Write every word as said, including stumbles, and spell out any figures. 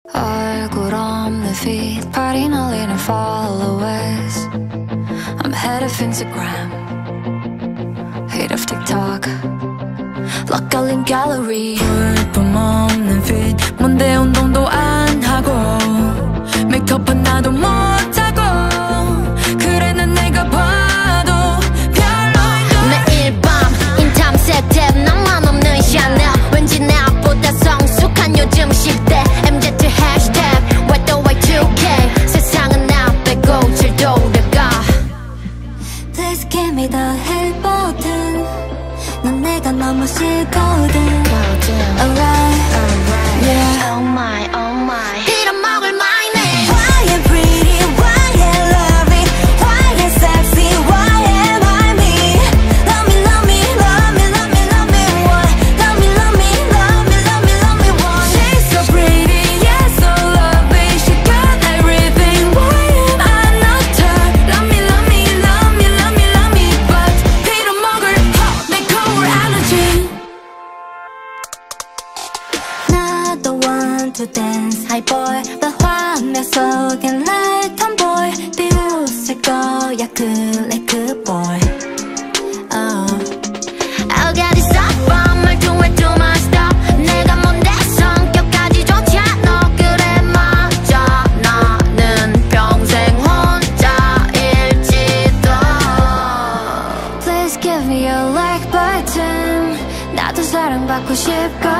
얼굴 없는 feed party 날리는 followers I'm head of Instagram Hate of TikTok Lock 걸린 gallery 볼품 없는 feed 뭔데 운동도 안 하고 메이크업 하나도 못하고 그래 난 내가 봐도 별로인 매일 밤 인탐 세탭 나만 없는 샤넬 왠지 나보다 성숙한 요즘 십대 엠지 해시태그 What the way 투 케이 세상은 나 빼고 잘 돌아가 Please give me the help button 넌 내가 너무 싫거든 Alright, yeah Oh my, oh my 빌어먹을 my name Why am pretty, why am lovely Why am sexy, why am I me Love me, love me, love me, love me, love me why Love me, love me, love me, love me, love me why She's so pretty, yeah so lovely She got everything, why am I not her Love me, love me, love me, love me, love me But 빌어먹을 hot, 내 거울 allergy 나도 want to dance high boy 그 화면 속엔 like tomboy 비웃을 거야 클래크 boy oh. I got it stop 말투에 too much stop 내가 뭔데 성격까지 좋지 않아 그래 맞아 나는 평생 혼자일지도 Please give me a like button 나도 사랑받고 싶고